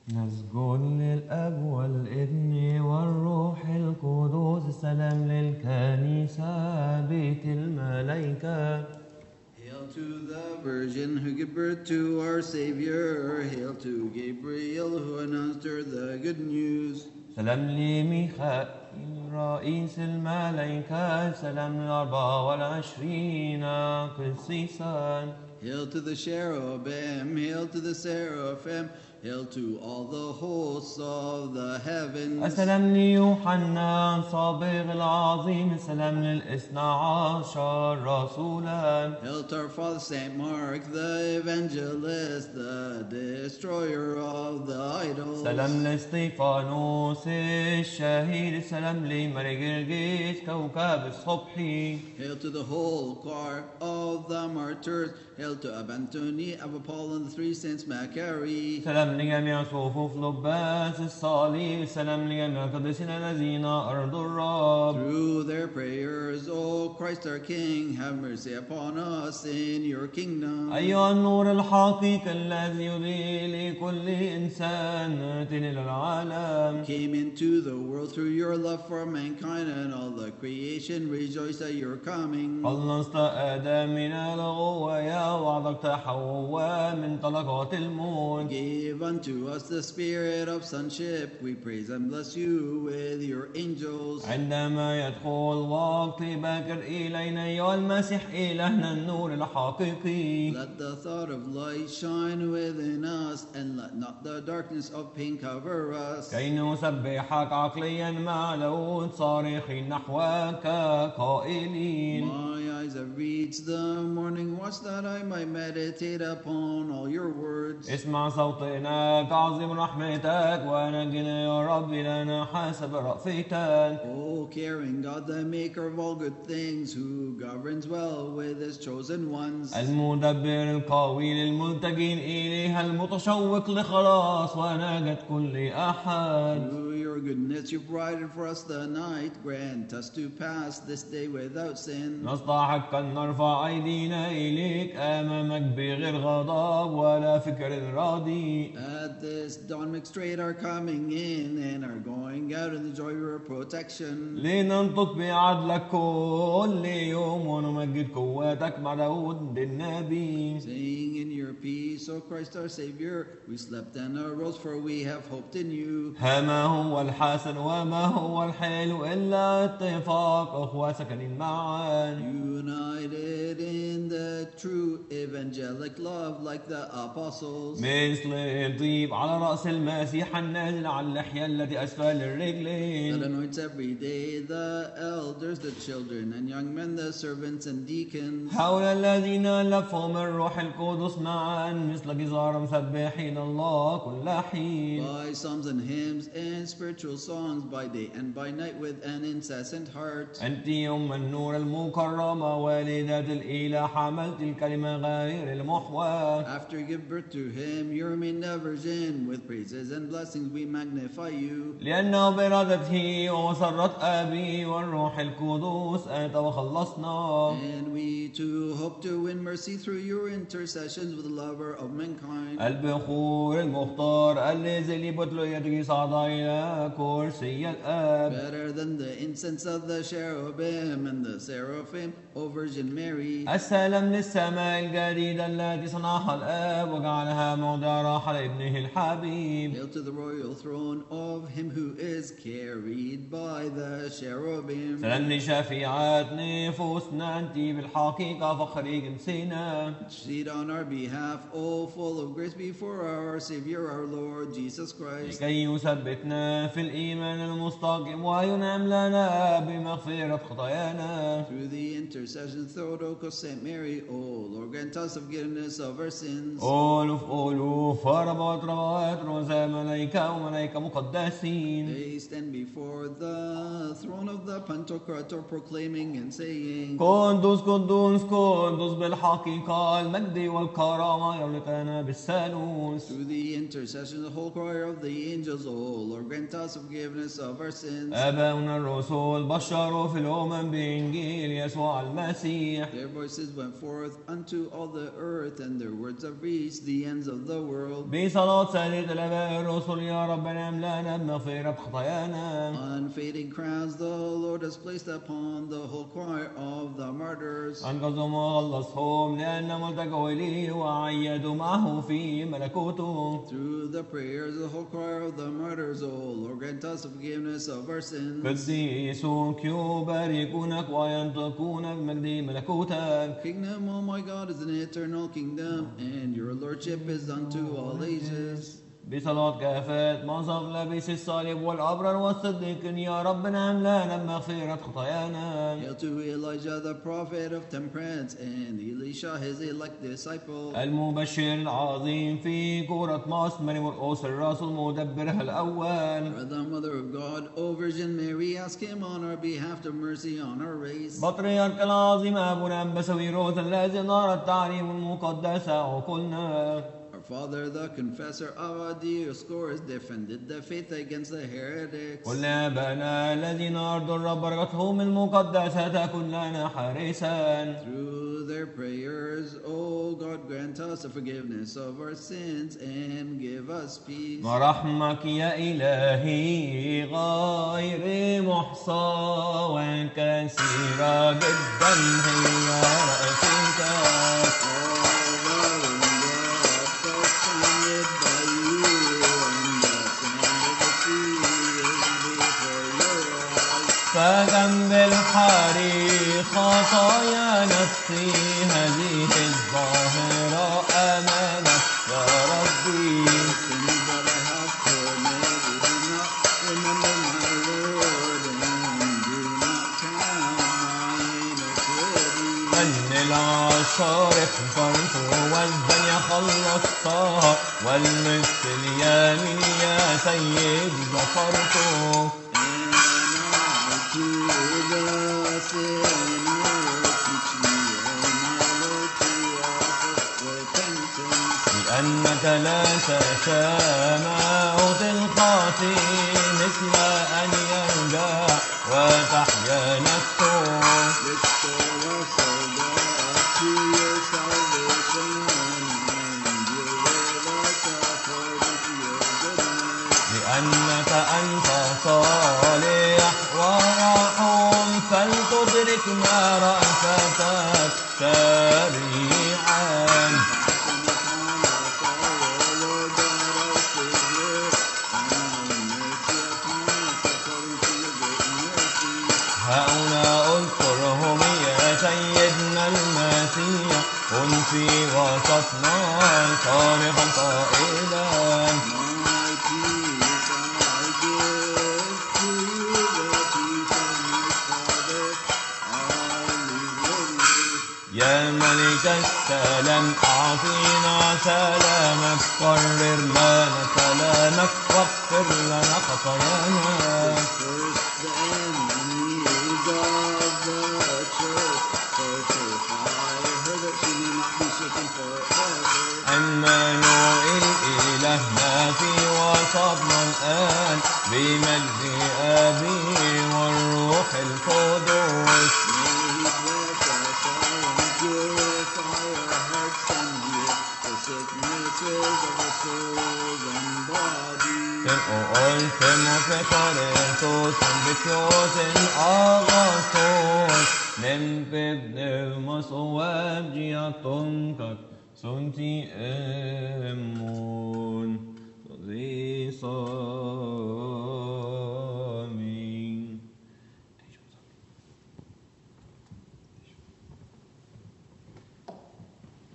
نسجد للأب والابن والروح القدس. سلام للكنيسة بيت الملائكة. Hail to the Virgin who gave birth to our Savior. Hail to Gabriel who announced her the good news. سلام لميخائيل رئيس الملائكة. سلام ل24 قسيسا. Hail to the cherubim, hail to the seraphim, hail to all the hosts of the heavens. السلام ليوحنا صابغ العظيم. سلام لل12 رسولا. Hail to our Father Saint Mark, the evangelist, the destroyer of the idols. سلام لاستيفانوس الشهيد. سلام لمرجرجس كوكب الصبح. Hail to the whole choir of the martyrs. Hail to Abantony, Apollon, the three saints, Macari. سلام لجميع صفوف لباس الصليب. سلام لجميع القديسين الذين أرضوا الرب. Through their prayers, O Christ our King, have mercy upon us in your kingdom. أيها النور الحقيقي الذي يضيء لكل إنسان آتٍ إلى العالم. Came into the world through your love for mankind, and all the creation rejoiced at your coming. خلصت آدم من الغواية وعضقت حواء من طلقات الموت. Give unto us the spirit of sonship. We praise and bless you with your angels. عندما يدخل وقت باكر إلينا أيها المسيح إلهنا النور الحقيقي. Let the thought of light shine within us, and let not the darkness of pain cover us. كي نسبحك عقليا مع داود صارخين نحوك قائلين. My eyes have reached the morning watch, that I might meditate upon all your words. اسمع صوتنا كعظيم رحمتك ونجنا يا رب لنا حسب رأفتك. O caring God, the maker of all good things, who governs well with his chosen ones. المدبر القوي للملتجين إليها المتشوق لخلاص ونجاة كل أحد. Through your goodness you provided for us the night. Grant us to pass this day without sin. نستحق أن نرفع أيدينا إليك أمامك بغير غضب ولا فكر راضي. At this dawn make straight our coming in and our going out in the joy of your protection. لننطق بعدلك كل يوم ونمجد قوتك مع داود النبي. Saying in your peace, O Christ our Savior, we slept and arose, for we have hoped in you. ها ما هو الحسن وما هو الحلو إلا اتفاق أخوة سكنين معا. United in the true evangelic love like the apostles. مثل الطيب على رأس المسيح النازل على اللحية التي أسفل That الرجلين. anoints every day the elders, the children and young men, the servants and deacons. حول الذين لفهم الروح القدس معا مثل جزار مسبحين الله كل حين. By psalms and hymns and spiritual songs, by day and by night with an incessant heart. أنت أم النور المكرمة والدة الإله حملت الكلمة غير المحوى. After you give birth to him, you remain a virgin. With praises and blessings we magnify you. لأنه بإرادته ومسرة أبي والروح القدس أتى وخلصنا. And we too hope to win mercy through your intercessions with the lover of mankind. البخور المختار الذي لبطليته صعد إلى كرسي الآب. Better than the incense of the cherubim and the seraphim, O Virgin Mary. السلام للسماء الجديدة التي صنعها الآب وجعلها موضع راحة لابنه الحبيب. Hail to the royal throne of him who is carried by the cherubim. سلام لشفيعات نفوسنا أنت بالحقيقة فخر جنسنا. Intercede on our behalf, O full of grace, before our Savior, our Lord Jesus Christ. لكي يثبتنا في الإيمان المستقيم وينعم لنا بمغفرة خطايانا. Through the intercession of Theotokos, Saint Mary, O Lord, grant us forgiveness of our sins. ألوف ربوات رؤساء ملائكة وملائكة مقدسين. They stand before the throne of the Pantocrator, proclaiming and saying, قدوس قدوس قدوس بالحقيقة المجد والكرامة يملكنا بالثالوث. through the intercession of the whole choir of the angels, O Lord, grant us forgiveness of our sins. آباؤنا الرسل بشروا في الأمم بإنجيل يسوع المسيح. Their voices went forth unto all the earth, and their words have reached the ends of the world. بصلاة سيد الآباء الرسل يا ربنا املأنا بمغفرة خطايانا. Unfading crowns the Lord has placed upon the whole choir of the martyrs. أنقذهم وخلصهم لأن ملتجوا إليه وعيدوا معه في ملكوته. Through the prayers of the whole choir of the martyrs, O Lord, grant us the forgiveness of our sins. قديسون يباركونك وينطقون بمجد ملكوتك. Kingdom, O my God, is an eternal kingdom, and your lordship is unto all ages. بصلاة كافات معظم لابس الصليب والأبرار والصديقين يا ربنا املأنا بمغفرة خطايانا. Hail to Elijah, the prophet of temperance, and Elisha, his elect disciple. المبشر العظيم في كورة مصر مرقس الرسول مدبرها الأول. For the mother of God, O Virgin Mary, ask him on our behalf to mercy on our race. بطريرك العظيم أبونا بسويروس الذي نار التعليم المقدسة عقولنا. Our Father, the confessor of Dioscorus, defended the faith against the heretics. قل آبانا الذين أرضوا الرب بركتهم المقدسة تكن لنا حارسا. Through their prayers, O God, grant us the forgiveness of our sins and give us peace. ورحمك يا إلهي غير محصى وكثيرة جدا هي رأفتك. فكم بالحري خطايا نفسي هذه الظاهرة أمامك يا ربي. من العشار اخترت والدنيا خلصتها والمثل اليمين يا سيد ذكرته. To the sinner, teach me, O my Lord, to offer repentance. لأنك لا تشاء موت الخاطئ مثل أن يرجع وتحيا نفسه. Restore us, O God, to your salvation, and deal with us according to your goodness. لأنك أنت صالح ورحوم فلتدركنا رأفتك سريعا. هؤلاء اذكرهم يا سيدنا المسيح كن في وسطنا صالحا قائلا. يا ملك السلام أعطينا سلامك قرر لنا سلامك واغفر لنا خطايانا. عمانوئيل إلهنا في وسطنا الآن بمجد أبي والروح القدس. Nempe